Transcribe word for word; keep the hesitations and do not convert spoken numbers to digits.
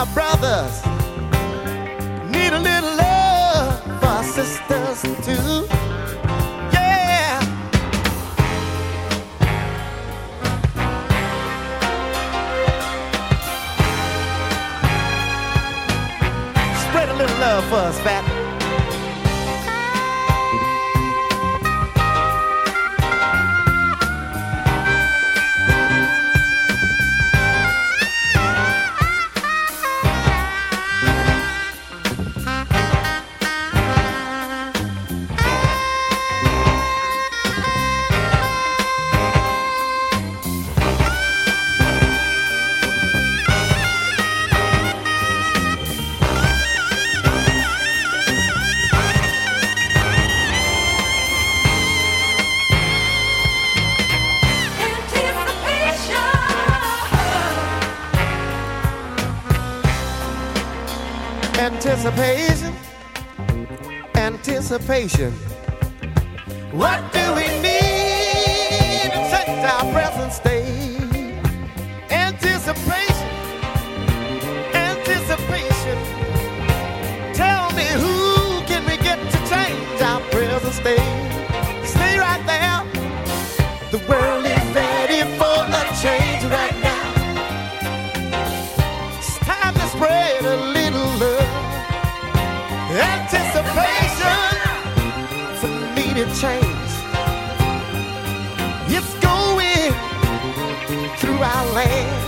our brothers need a little love for our sisters too. Yeah. Spread a little love for us, Fat. Anticipation, anticipation. What do we need to change our present state? Anticipation, anticipation. Tell me, who can we get to change our present state? Stay right there. The world is ready for a change right now. It's time to spread a little love. Anticipation for needed change. It's going through our land.